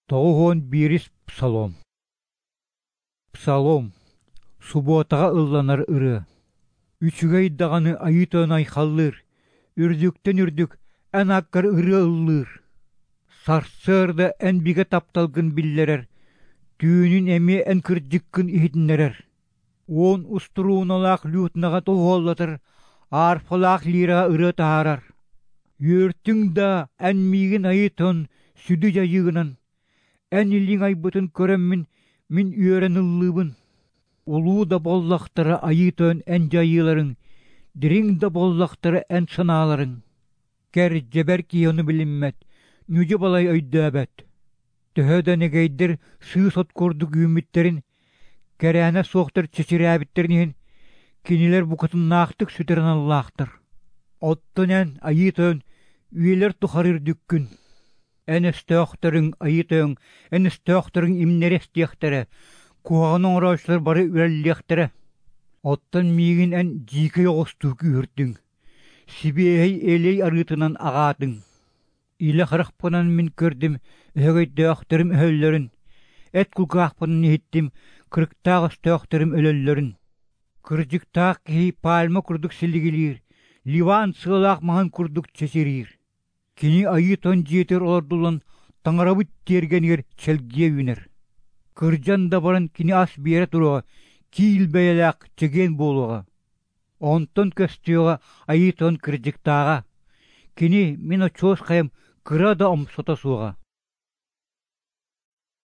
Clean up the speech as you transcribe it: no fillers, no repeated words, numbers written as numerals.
Тоғуон бирис псалом. Псалом. Суботаға ылланар ыры. Үчүгэй дағаны айытон айхаллыр. Үрдүктен үрдүк ән аккар ыры ыллыр. Сарсырда ән биге тапталгын биллерер. Түйінін әме ән кырдиккын ихидінерер. Он уструуналақ лютнаға тоғоллатыр. Арфалақ лираға ыры таарар. Юртың да ән мигін айытон сүді жайығынан. Ән илин айбытын көрәммін мин үйерен ыллыбын. Улуу да боллақтары айытон ән жайыларын. Дирин да боллақтары ән саналарын. Кәр жебер кионы білінмәт. Нүжі балай өйдөбәт. Төһөден егейдер сый сот көрдік үміттерін. Кәрәне соқтыр чечірәбіттерінен. Кинилер бұқытын нақтық сүтерін аллақтыр. Оттын ән айытон үйелер тұхарыр дүккін. Ән өстөқтірің айытон, ән өстөқтірің имнерестіяқтірі. Куағының ұрайшылар бары үрәллияқтірі. Оттан миігін ән жикі оғыстуғы үрдің. Сибейхей әлей арытынан ағатың. Илі қырықпынан мен көрдім, өғейдөқтірім өлілерін. Әт күлгақпынан еттім, кырықтағы өстөқтірім өлілерін. Кыржықтақ кей пальма күрдік сілігілер. Ливан сығылақ маған күрдік чесерер. Кини айытон жетер олардулан таңарабыт тергенер челге үйнер. Кыржан да баран кини ас бере тұруға, кейл бәйеләк чеген болуға. Онтон көстіуға айытон кыржықтаға. Кини мен очоз қайым кыра да омсота суға.